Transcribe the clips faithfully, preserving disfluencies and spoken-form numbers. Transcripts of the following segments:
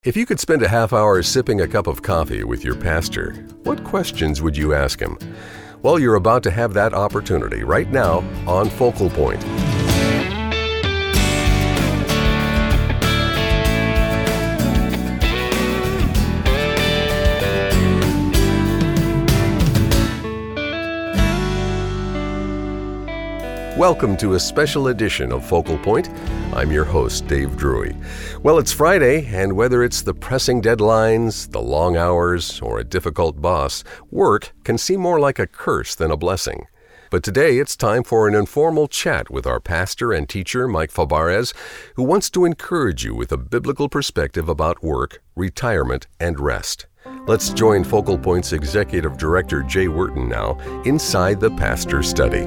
If you could spend a half hour sipping a cup of coffee with your pastor, what questions would you ask him? Well, you're about to have that opportunity right now on Focal Point. Welcome to a special edition of Focal Point. I'm your host, Dave Drury. Well, it's Friday, and whether it's the pressing deadlines, the long hours, or a difficult boss, work can seem more like a curse than a blessing. But today, it's time for an informal chat with our pastor and teacher, Mike Fabarez, who wants to encourage you with a biblical perspective about work, retirement, and rest. Let's join Focal Point's Executive Director, Jay Wharton, now inside the pastor's study.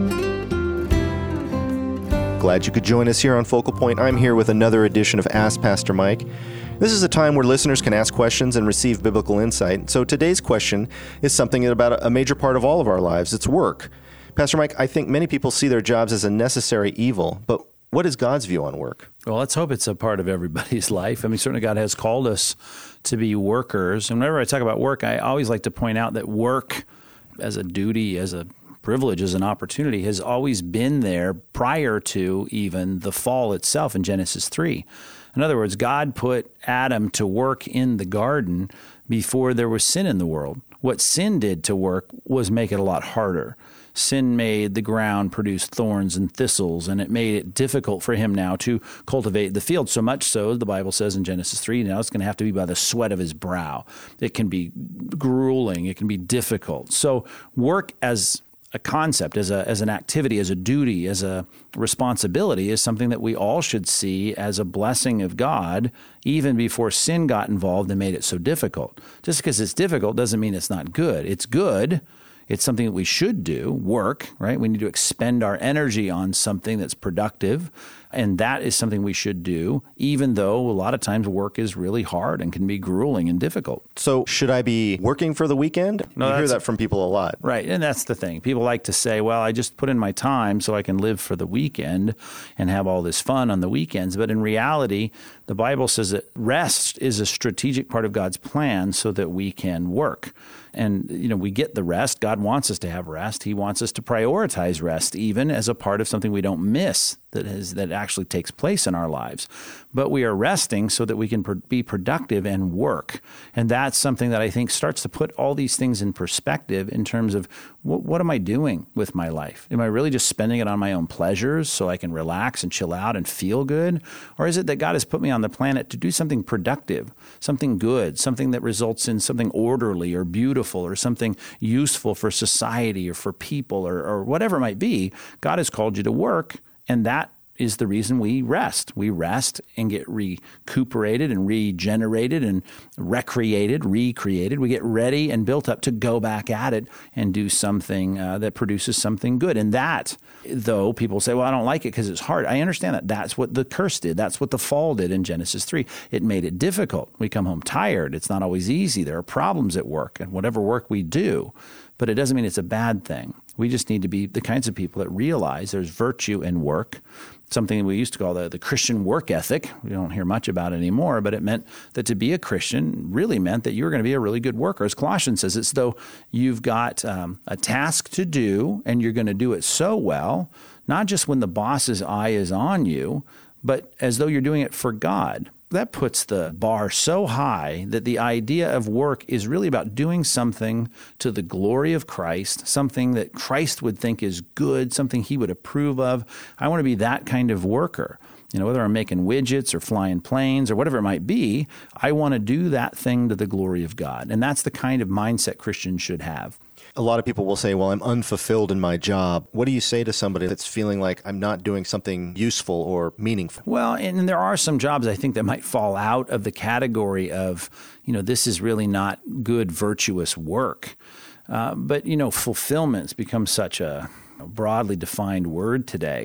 Glad you could join us here on Focal Point. I'm here with another edition of Ask Pastor Mike. This is a time where listeners can ask questions and receive biblical insight. So today's question is something about a major part of all of our lives. It's work. Pastor Mike, I think many people see their jobs as a necessary evil, but what is God's view on work? Well, let's hope it's a part of everybody's life. I mean, certainly God has called us to be workers. And whenever I talk about work, I always like to point out that work as a duty, as a privilege, as an opportunity, has always been there prior to even the fall itself in Genesis three. In other words, God put Adam to work in the garden before there was sin in the world. What sin did to work was make it a lot harder. Sin made the ground produce thorns and thistles, and it made it difficult for him now to cultivate the field, so much so, the Bible says in Genesis three, now it's going to have to be by the sweat of his brow. It can be grueling. It can be difficult. So work as a concept, as a as an activity, as a duty, as a responsibility is something that we all should see as a blessing of God, even before sin got involved and made it so difficult. Just because it's difficult doesn't mean it's not good. It's good. It's something that we should do, work, right? We need to expend our energy on something that's productive, and that is something we should do, even though a lot of times work is really hard and can be grueling and difficult. So should I be working for the weekend? No, you hear that from people a lot. Right, and that's the thing. People like to say, well, I just put in my time so I can live for the weekend and have all this fun on the weekends. But in reality, the Bible says that rest is a strategic part of God's plan so that we can work. And, you know, we get the rest. God wants us to have rest. He wants us to prioritize rest even as a part of something we don't miss that is that actually takes place in our lives. But we are resting so that we can pr- be productive and work. And that's something that I think starts to put all these things in perspective in terms of what, what am I doing with my life? Am I really just spending it on my own pleasures so I can relax and chill out and feel good? Or is it that God has put me on the planet to do something productive, something good, something that results in something orderly or beautiful or something useful for society or for people or, or whatever it might be? God has called you to work. And that is the reason we rest. We rest and get recuperated and regenerated and recreated, recreated. We get ready and built up to go back at it and do something uh, that produces something good. And that, though, people say, well, I don't like it because it's hard. I understand that. That's what the curse did. That's what the fall did in Genesis three. It made it difficult. We come home tired. It's not always easy. There are problems at work and whatever work we do. But it doesn't mean it's a bad thing. We just need to be the kinds of people that realize there's virtue in work, something we used to call the, the Christian work ethic. We don't hear much about it anymore, but it meant that to be a Christian really meant that you were going to be a really good worker. As Colossians says, it's though you've got um, a task to do and you're going to do it so well, not just when the boss's eye is on you, but as though you're doing it for God. That puts the bar so high that the idea of work is really about doing something to the glory of Christ, something that Christ would think is good, something he would approve of. I want to be that kind of worker. You know, whether I'm making widgets or flying planes or whatever it might be, I want to do that thing to the glory of God. And that's the kind of mindset Christians should have. A lot of people will say, well, I'm unfulfilled in my job. What do you say to somebody that's feeling like I'm not doing something useful or meaningful? Well, and there are some jobs I think that might fall out of the category of, you know, this is really not good, virtuous work. Uh, but, you know, fulfillment's become such a broadly defined word today.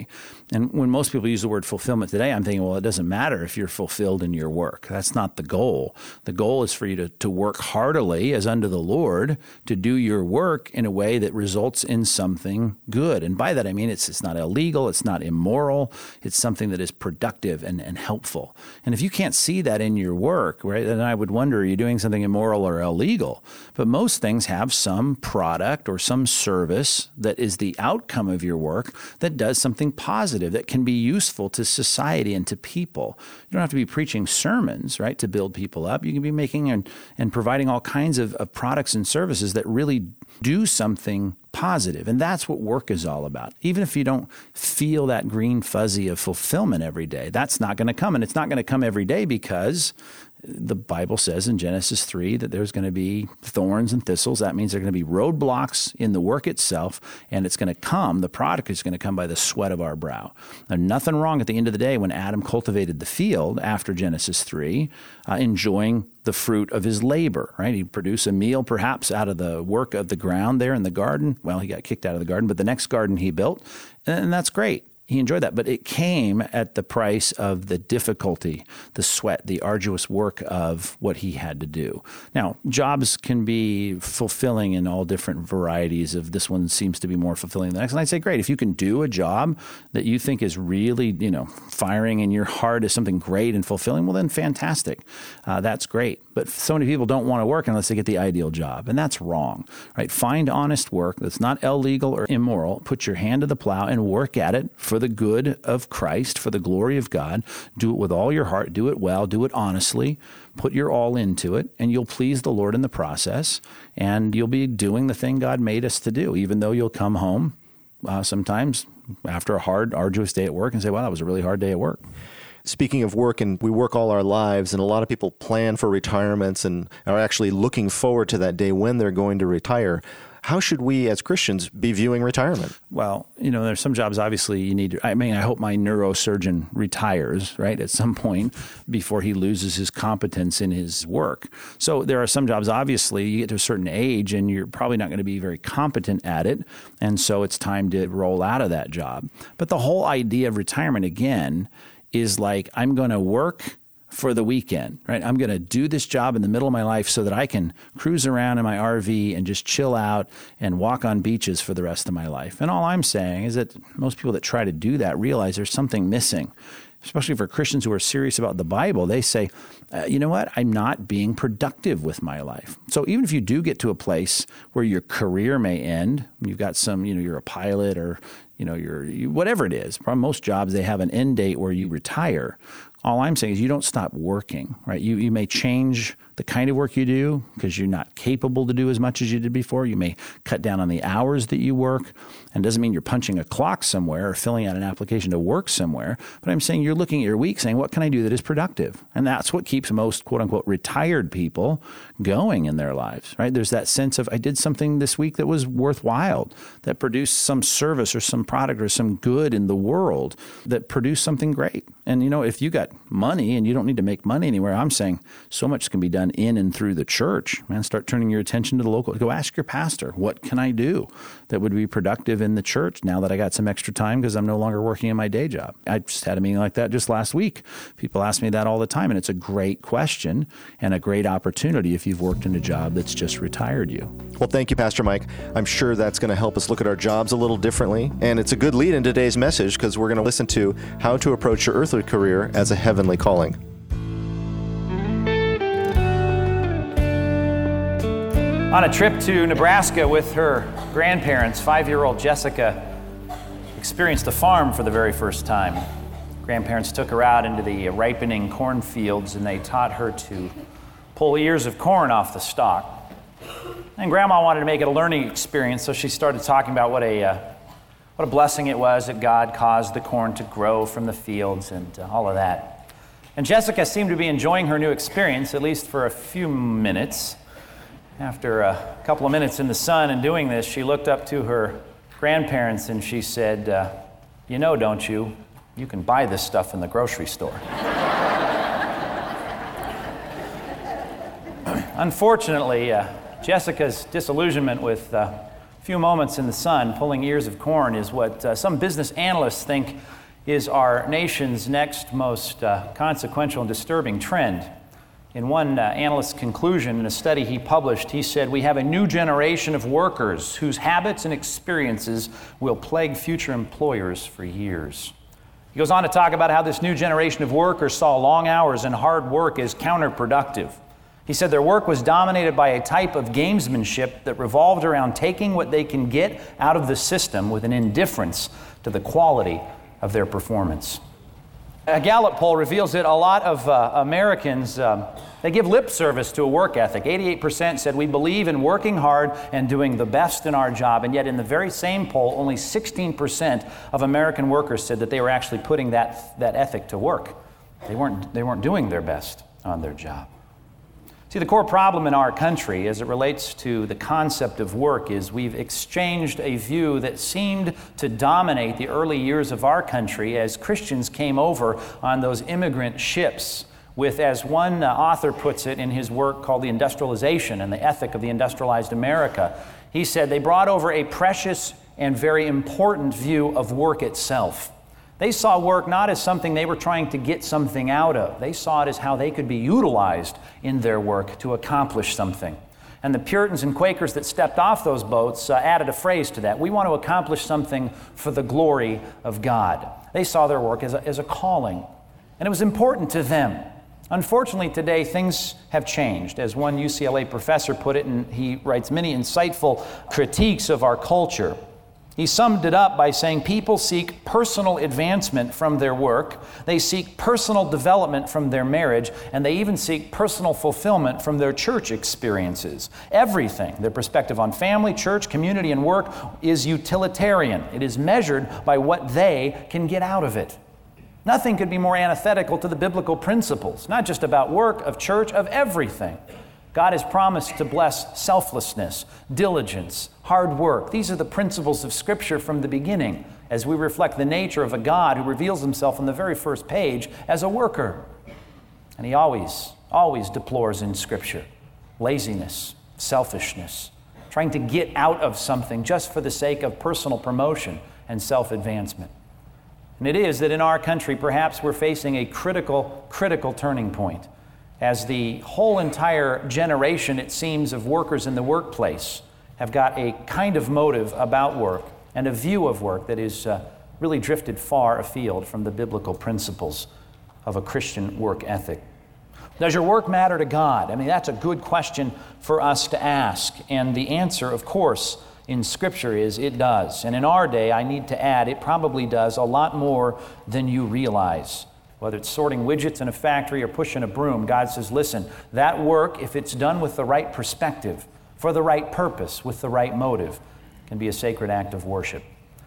And when most people use the word fulfillment today, I'm thinking, well, it doesn't matter if you're fulfilled in your work. That's not the goal. The goal is for you to, to work heartily as unto the Lord, to do your work in a way that results in something good. And by that, I mean it's it's not illegal, it's not immoral, it's something that is productive and, and helpful. And if you can't see that in your work, right, then I would wonder, are you doing something immoral or illegal? But most things have some product or some service that is the outcome of your work that does something positive, that can be useful to society and to people. You don't have to be preaching sermons, right, to build people up. You can be making and, and providing all kinds of, of products and services that really do something positive. And that's what work is all about. Even if you don't feel that green fuzzy of fulfillment every day, that's not going to come. And it's not going to come every day because the Bible says in Genesis three that there's going to be thorns and thistles. That means there are going to be roadblocks in the work itself, and it's going to come, the product is going to come by the sweat of our brow. Now, nothing wrong at the end of the day when Adam cultivated the field after Genesis three, uh, enjoying the fruit of his labor, right? He'd produce a meal perhaps out of the work of the ground there in the garden. Well, he got kicked out of the garden, but the next garden he built, and that's great. He enjoyed that, but it came at the price of the difficulty, the sweat, the arduous work of what he had to do. Now, jobs can be fulfilling in all different varieties of this one seems to be more fulfilling than the next. And I'd say, great, if you can do a job that you think is really, you know, firing in your heart is something great and fulfilling, well, then fantastic. Uh, that's great. But so many people don't want to work unless they get the ideal job, and that's wrong, right? Find honest work that's not illegal or immoral. Put your hand to the plow and work at it for the good of Christ, for the glory of God. Do it with all your heart. Do it well. Do it honestly. Put your all into it, and you'll please the Lord in the process, and you'll be doing the thing God made us to do, even though you'll come home uh, sometimes after a hard, arduous day at work and say, wow, that was a really hard day at work. Speaking of work, and we work all our lives, and a lot of people plan for retirements and are actually looking forward to that day when they're going to retire. How should we as Christians be viewing retirement? Well, you know, there's some jobs obviously you need to, I mean, I hope my neurosurgeon retires, right, at some point before he loses his competence in his work. So there are some jobs, obviously, you get to a certain age and you're probably not going to be very competent at it. And so it's time to roll out of that job. But the whole idea of retirement, again, is like, I'm going to work for the weekend, right? I'm going to do this job in the middle of my life so that I can cruise around in my R V and just chill out and walk on beaches for the rest of my life. And all I'm saying is that most people that try to do that realize there's something missing, especially for Christians who are serious about the Bible. They say, uh, you know what? I'm not being productive with my life. So even if you do get to a place where your career may end, you've got some, you know, you're a pilot or, you know, you're you, whatever it is. Probably most jobs, they have an end date where you retire. All I'm saying is you don't stop working, right? You you may change the kind of work you do because you're not capable to do as much as you did before. You may cut down on the hours that you work. And it doesn't mean you're punching a clock somewhere or filling out an application to work somewhere. But I'm saying you're looking at your week saying, what can I do that is productive? And that's what keeps most quote unquote retired people going in their lives, right? There's that sense of I did something this week that was worthwhile, that produced some service or some product or some good in the world that produced something great. And, you know, if you got money and you don't need to make money anywhere, I'm saying so much can be done in and through the church. Man, start turning your attention to the local. Go ask your pastor, what can I do that would be productive in the church now that I got some extra time because I'm no longer working in my day job? I just had a meeting like that just last week. People ask me that all the time, and it's a great question and a great opportunity if you've worked in a job that's just retired you. Well, thank you, Pastor Mike. I'm sure that's going to help us look at our jobs a little differently, and it's a good lead in today's message because we're going to listen to how to approach your earthly career as a heavenly calling. On a trip to Nebraska with her grandparents, five-year-old Jessica experienced a farm for the very first time. Grandparents took her out into the ripening cornfields and they taught her to pull ears of corn off the stalk. And Grandma wanted to make it a learning experience, so she started talking about what a uh, what a blessing it was that God caused the corn to grow from the fields and uh, all of that. And Jessica seemed to be enjoying her new experience, at least for a few minutes. After a couple of minutes in the sun and doing this, she looked up to her grandparents and she said, uh, you know, don't you, you can buy this stuff in the grocery store. Unfortunately, uh, Jessica's disillusionment with a few moments in the sun pulling ears of corn is what uh, some business analysts think is our nation's next most uh, consequential and disturbing trend. In one uh, analyst's conclusion in a study he published, he said, "We have a new generation of workers whose habits and experiences will plague future employers for years." He goes on to talk about how this new generation of workers saw long hours and hard work as counterproductive. He said their work was dominated by a type of gamesmanship that revolved around taking what they can get out of the system with an indifference to the quality of their performance. A Gallup poll reveals that a lot of uh, Americans, um, they give lip service to a work ethic. eighty-eight percent said we believe in working hard and doing the best in our job, and yet in the very same poll, only sixteen percent of American workers said that they were actually putting that, that ethic to work. They weren't, they weren't doing their best on their job. See, the core problem in our country as it relates to the concept of work is we've exchanged a view that seemed to dominate the early years of our country as Christians came over on those immigrant ships with, as one uh, author puts it in his work called The Industrialization and the Ethic of the Industrialized America, he said they brought over a precious and very important view of work itself. They saw work not as something they were trying to get something out of. They saw it as how they could be utilized in their work to accomplish something. And the Puritans and Quakers that stepped off those boats uh, added a phrase to that. We want to accomplish something for the glory of God. They saw their work as a, as a calling, and it was important to them. Unfortunately, today things have changed. As one U C L A professor put it, and he writes many insightful critiques of our culture. He summed it up by saying people seek personal advancement from their work, they seek personal development from their marriage, and they even seek personal fulfillment from their church experiences. Everything, their perspective on family, church, community, and work, is utilitarian. It is measured by what they can get out of it. Nothing could be more antithetical to the biblical principles, not just about work, of church, of everything. God has promised to bless selflessness, diligence, hard work. These are the principles of Scripture from the beginning, as we reflect the nature of a God who reveals himself on the very first page as a worker. And he always, always deplores in Scripture laziness, selfishness, trying to get out of something just for the sake of personal promotion and self-advancement. And it is that in our country, perhaps we're facing a critical, critical turning point, as the whole entire generation, it seems, of workers in the workplace have got a kind of motive about work and a view of work that is uh, really drifted far afield from the biblical principles of a Christian work ethic. Does your work matter to God? I mean, that's a good question for us to ask. And the answer, of course, in Scripture is it does. And in our day, I need to add, it probably does a lot more than you realize. Whether it's sorting widgets in a factory or pushing a broom, God says, listen, that work, if it's done with the right perspective, for the right purpose, with the right motive, can be a sacred act of worship.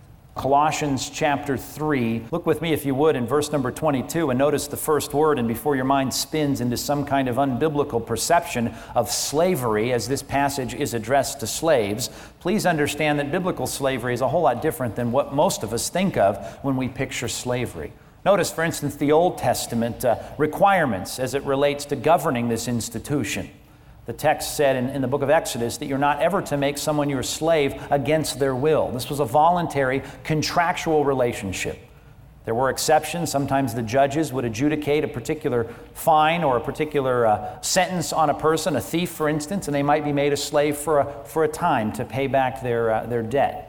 Colossians chapter three, look with me if you would in verse number twenty-two and notice the first word, and before your mind spins into some kind of unbiblical perception of slavery as this passage is addressed to slaves, please understand that biblical slavery is a whole lot different than what most of us think of when we picture slavery. Notice, for instance, the Old Testament uh, requirements as it relates to governing this institution. The text said in, in the book of Exodus that you're not ever to make someone your slave against their will. This was a voluntary, contractual relationship. There were exceptions. Sometimes the judges would adjudicate a particular fine or a particular uh, sentence on a person, a thief, for instance, and they might be made a slave for a, for a time to pay back their, uh, their debt.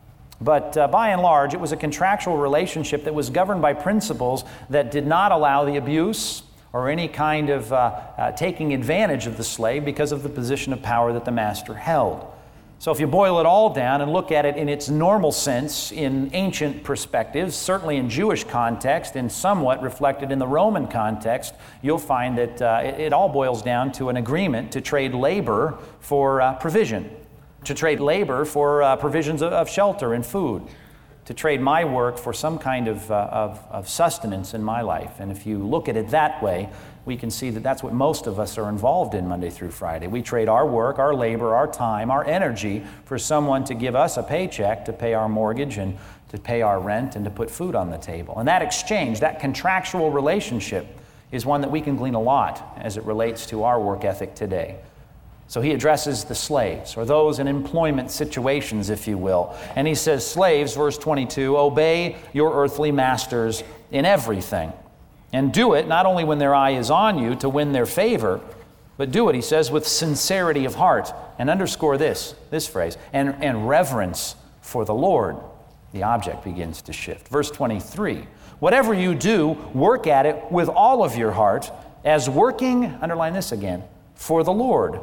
But uh, by and large, it was a contractual relationship that was governed by principles that did not allow the abuse or any kind of uh, uh, taking advantage of the slave because of the position of power that the master held. So if you boil it all down and look at it in its normal sense in ancient perspectives, certainly in Jewish context and somewhat reflected in the Roman context, you'll find that uh, it, it all boils down to an agreement to trade labor for uh, provision. To trade labor for uh, provisions of, of shelter and food, to trade my work for some kind of, uh, of, of sustenance in my life. And if you look at it that way, we can see that that's what most of us are involved in Monday through Friday. We trade our work, our labor, our time, our energy for someone to give us a paycheck to pay our mortgage and to pay our rent and to put food on the table. And that exchange, that contractual relationship, is one that we can glean a lot as it relates to our work ethic today. So he addresses the slaves, or those in employment situations, if you will. And he says, slaves, verse twenty-two, obey your earthly masters in everything. And do it not only when their eye is on you to win their favor, but do it, he says, with sincerity of heart. And underscore this, this phrase, and, and reverence for the Lord. The object begins to shift. Verse twenty-three, whatever you do, work at it with all of your heart, as working, underline this again, for the Lord,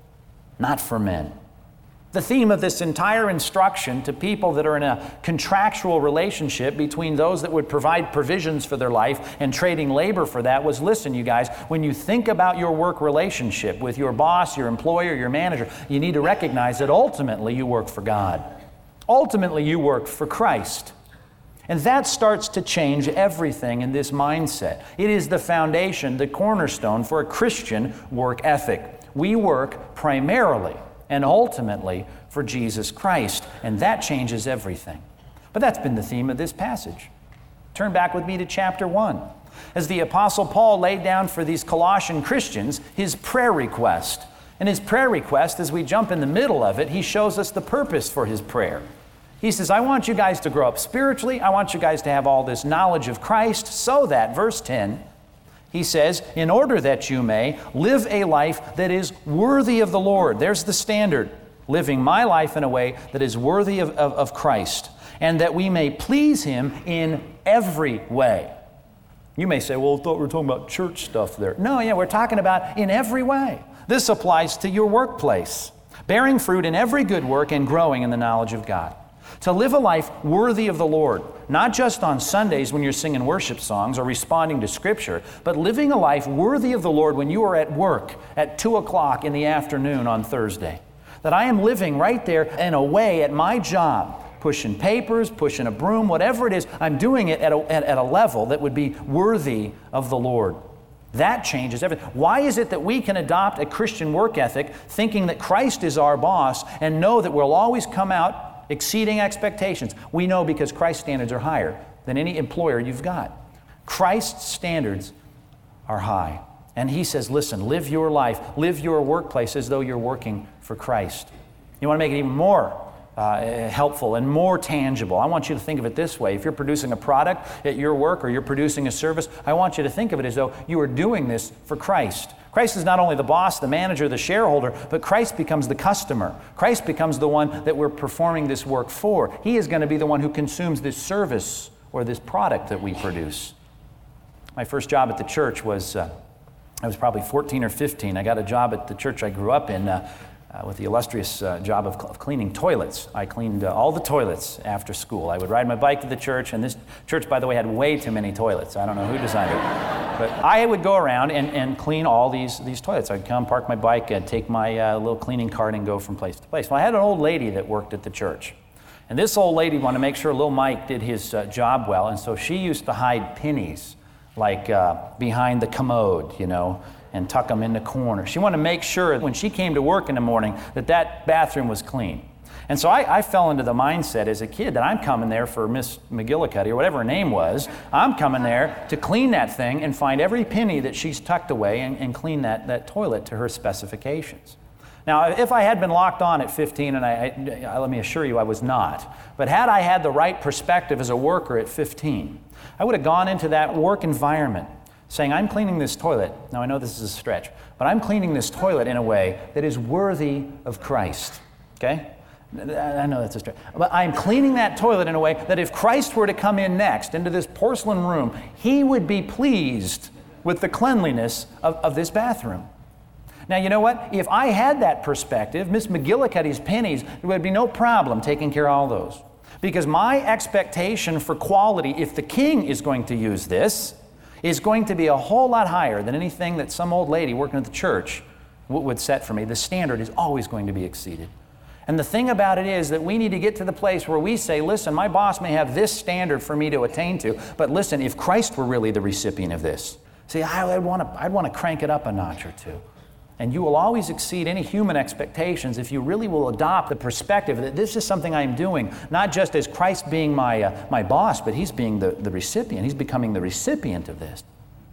not for men. The theme of this entire instruction to people that are in a contractual relationship between those that would provide provisions for their life and trading labor for that was, listen, you guys, when you think about your work relationship with your boss, your employer, your manager, you need to recognize that ultimately you work for God. Ultimately you work for Christ. And that starts to change everything in this mindset. It is the foundation, the cornerstone for a Christian work ethic. We work primarily and ultimately for Jesus Christ, and that changes everything. But that's been the theme of this passage. Turn back with me to chapter one. As the Apostle Paul laid down for these Colossian Christians his prayer request. And his prayer request, as we jump in the middle of it, he shows us the purpose for his prayer. He says, I want you guys to grow up spiritually. I want you guys to have all this knowledge of Christ so that, verse ten, he says, in order that you may live a life that is worthy of the Lord. There's the standard, living my life in a way that is worthy of, of, of Christ, and that we may please Him in every way. You may say, well, I thought we were talking about church stuff there. No, yeah, we're talking about in every way. This applies to your workplace, bearing fruit in every good work and growing in the knowledge of God. To live a life worthy of the Lord, not just on Sundays when you're singing worship songs or responding to Scripture, but living a life worthy of the Lord when you are at work at two o'clock in the afternoon on Thursday. That I am living right there and away at my job, pushing papers, pushing a broom, whatever it is, I'm doing it at a, at, at a level that would be worthy of the Lord. That changes everything. Why is it that we can adopt a Christian work ethic thinking that Christ is our boss and know that we'll always come out exceeding expectations? We know because Christ's standards are higher than any employer you've got. Christ's standards are high. And He says, listen, live your life, live your workplace as though you're working for Christ. You want to make it even more uh, helpful and more tangible. I want you to think of it this way. If you're producing a product at your work or you're producing a service, I want you to think of it as though you are doing this for Christ. Christ is not only the boss, the manager, the shareholder, but Christ becomes the customer. Christ becomes the one that we're performing this work for. He is going to be the one who consumes this service or this product that we produce. My first job at the church was, uh, I was probably fourteen or fifteen. I got a job at the church I grew up in uh, uh, with the illustrious uh, job of, of cleaning toilets. I cleaned uh, all the toilets after school. I would ride my bike to the church, and this church, by the way, had way too many toilets. I don't know who designed it. But I would go around and, and clean all these, these toilets. I'd come, park my bike, and take my uh, little cleaning cart and go from place to place. Well, I had an old lady that worked at the church. And this old lady wanted to make sure little Mike did his uh, job well, and so she used to hide pennies, like uh, behind the commode, you know, and tuck them in the corner. She wanted to make sure when she came to work in the morning that that bathroom was clean. And so I, I fell into the mindset as a kid that I'm coming there for Miss McGillicuddy, or whatever her name was. I'm coming there to clean that thing and find every penny that she's tucked away and, and clean that, that toilet to her specifications. Now, if I had been locked on at fifteen, and I, I, let me assure you I was not, but had I had the right perspective as a worker at fifteen, I would have gone into that work environment saying, I'm cleaning this toilet. Now, I know this is a stretch, but I'm cleaning this toilet in a way that is worthy of Christ, okay? I know that's a stretch. But I'm cleaning that toilet in a way that if Christ were to come in next into this porcelain room, He would be pleased with the cleanliness of, of this bathroom. Now, you know what? If I had that perspective, Miss McGillicuddy's pennies, there would be no problem taking care of all those. Because my expectation for quality, if the king is going to use this, is going to be a whole lot higher than anything that some old lady working at the church would set for me. The standard is always going to be exceeded. And the thing about it is that we need to get to the place where we say, listen, my boss may have this standard for me to attain to, but listen, if Christ were really the recipient of this, see, I'd want to, I'd want to crank it up a notch or two. And you will always exceed any human expectations if you really will adopt the perspective that this is something I'm doing, not just as Christ being my, uh, my boss, but He's being the, the recipient. He's becoming the recipient of this.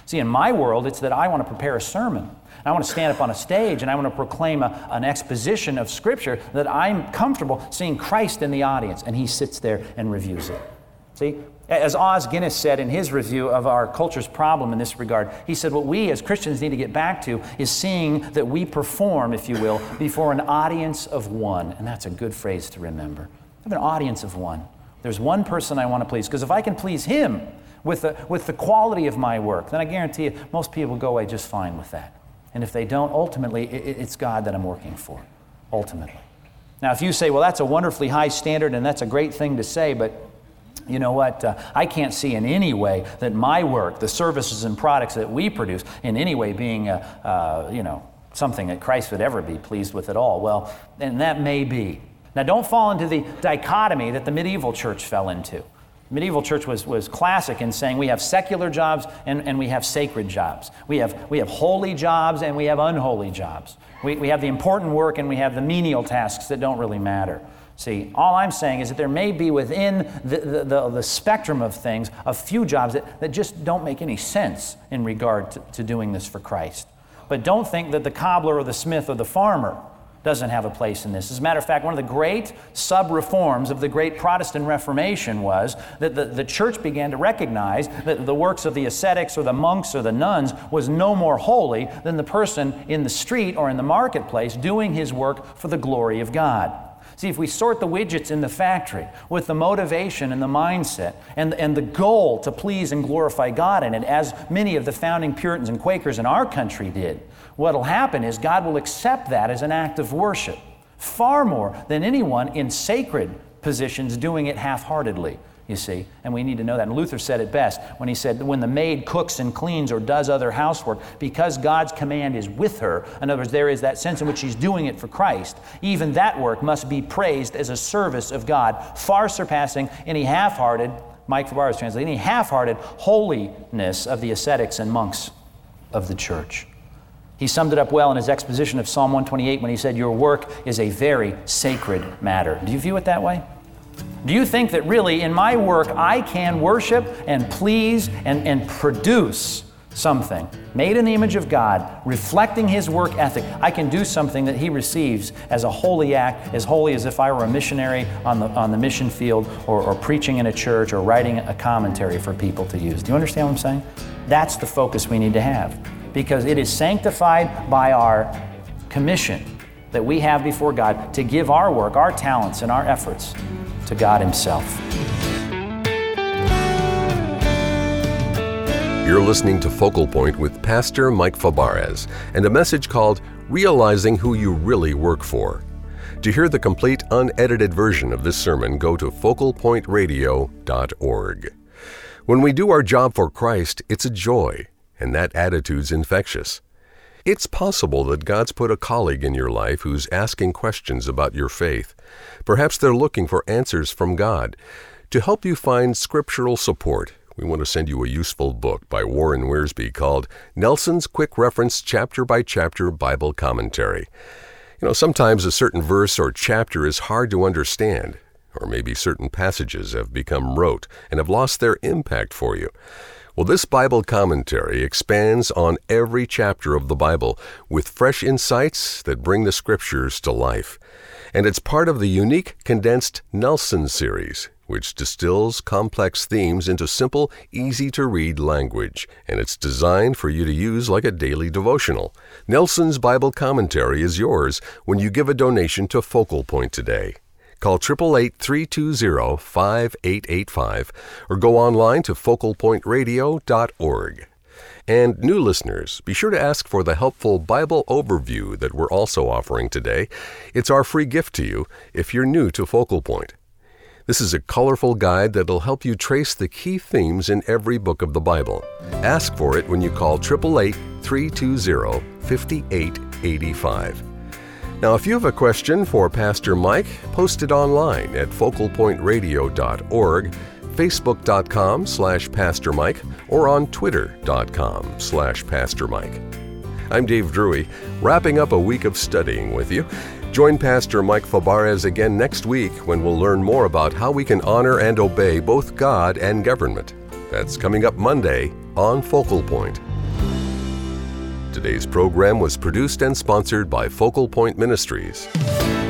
See, in my world, it's that I want to prepare a sermon. I want to stand up on a stage and I want to proclaim a, an exposition of Scripture that I'm comfortable seeing Christ in the audience, and He sits there and reviews it. See? As Os Guinness said in his review of our culture's problem in this regard, he said what we as Christians need to get back to is seeing that we perform, if you will, before an audience of one. And that's a good phrase to remember. I have an audience of one. There's one person I want to please, because if I can please Him with the, with the quality of my work, then I guarantee you most people will go away just fine with that. And if they don't, ultimately, it, it's God that I'm working for, ultimately. Now, if you say, well, that's a wonderfully high standard and that's a great thing to say, but you know what? Uh, I can't see in any way that my work, the services and products that we produce, in any way being, uh, uh, you know, something that Christ would ever be pleased with at all. Well, and that may be. Now, don't fall into the dichotomy that the medieval church fell into. The medieval church was, was classic in saying we have secular jobs and, and we have sacred jobs. We have, we have holy jobs and we have unholy jobs. We, we have the important work and we have the menial tasks that don't really matter. See, all I'm saying is that there may be within the, the, the, the spectrum of things a few jobs that, that just don't make any sense in regard to, to doing this for Christ. But don't think that the cobbler or the smith or the farmer doesn't have a place in this. As a matter of fact, one of the great sub-reforms of the great Protestant Reformation was that the, the church began to recognize that the works of the ascetics or the monks or the nuns was no more holy than the person in the street or in the marketplace doing his work for the glory of God. See, if we sort the widgets in the factory with the motivation and the mindset and, and the goal to please and glorify God in it, as many of the founding Puritans and Quakers in our country did, what will happen is God will accept that as an act of worship, far more than anyone in sacred positions doing it half-heartedly, you see. And we need to know that. And Luther said it best when he said, when the maid cooks and cleans or does other housework, because God's command is with her, in other words, there is that sense in which she's doing it for Christ, even that work must be praised as a service of God, far surpassing any half-hearted, Mike Fabarez translated, any half-hearted holiness of the ascetics and monks of the church. He summed it up well in his exposition of Psalm one twenty-eight when he said, your work is a very sacred matter. Do you view it that way? Do you think that really in my work I can worship and please and, and produce something made in the image of God, reflecting His work ethic? I can do something that He receives as a holy act, as holy as if I were a missionary on the, on the mission field or, or preaching in a church or writing a commentary for people to use. Do you understand what I'm saying? That's the focus we need to have, because it is sanctified by our commission that we have before God to give our work, our talents, and our efforts to God Himself. You're listening to Focal Point with Pastor Mike Fabarez and a message called Realizing Who You Really Work For. To hear the complete unedited version of this sermon, go to focal point radio dot org. When we do our job for Christ, it's a joy, and that attitude's infectious. It's possible that God's put a colleague in your life who's asking questions about your faith. Perhaps they're looking for answers from God. To help you find scriptural support, we want to send you a useful book by Warren Wiersbe called Nelson's Quick Reference Chapter by Chapter Bible Commentary. You know, sometimes a certain verse or chapter is hard to understand, or maybe certain passages have become rote and have lost their impact for you. Well, this Bible commentary expands on every chapter of the Bible with fresh insights that bring the Scriptures to life. And it's part of the unique condensed Nelson series, which distills complex themes into simple, easy-to-read language, and it's designed for you to use like a daily devotional. Nelson's Bible commentary is yours when you give a donation to Focal Point today. Call eight eight eight, three two zero, five eight eight five or go online to focal point radio dot org. And new listeners, be sure to ask for the helpful Bible overview that we're also offering today. It's our free gift to you if you're new to Focal Point. This is a colorful guide that'll help you trace the key themes in every book of the Bible. Ask for it when you call eight eight eight, three two zero, five eight eight five. Now, if you have a question for Pastor Mike, post it online at focal point radio dot org, facebook dot com slash Pastor Mike, or on twitter dot com slash Pastor Mike. I'm Dave Drury, wrapping up a week of studying with you. Join Pastor Mike Fabarez again next week when we'll learn more about how we can honor and obey both God and government. That's coming up Monday on Focal Point. Today's program was produced and sponsored by Focal Point Ministries.